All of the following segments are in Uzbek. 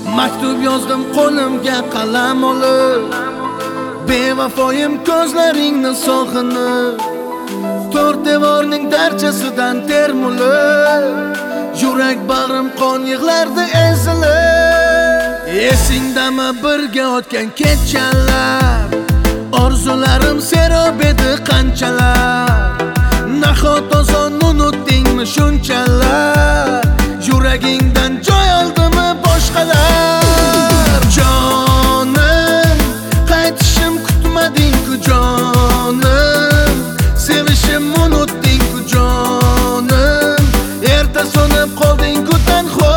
Maktub yozdim qo'limga qalam olib, bevafoyim ko'zlaringni sog'inib, to'rt devorning darchasidan termulib, yurak bag'rim qon yig'lardi ezilib. Esingdami birga o'tgan kechalar, orzularim serob edi qanchalar. Nahot oson unutdingmi shunchalar, yuragingdan joy oldimi boshqalar? Jonim, qaytishim kutmading-ku jonim, sevishim unutding-ku jonim, erta so'nib qolding-ku tanho.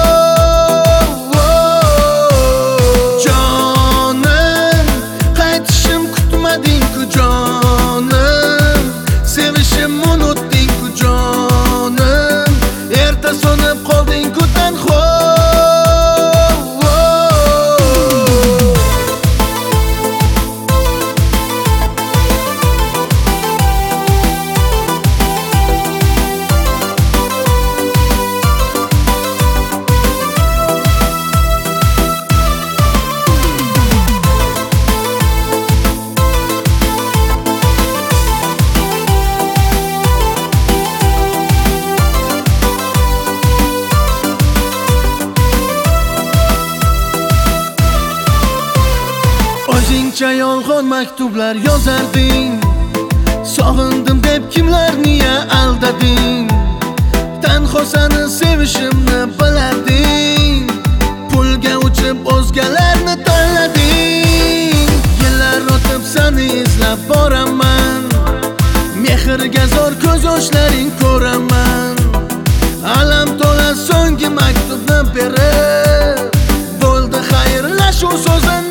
Jonim, qaytishim kutmading-ku jonim, sevishim unutding-ku jonim, erta so'nib qolding-ku tanho. O'zingcha yolg'on maktublar yozarding, sog'indim deb kimlarniya aldading. Tanho seni sevishimni bilarding, pulga uchib o'zgalarni tanlading. Yillar o'tib seni izlab boraman, mehrga zo'r ko'z yoshlaring ko'raman. Alam to'la so'nggi maktubni berib, bo'ldi xayrlashuv so'zini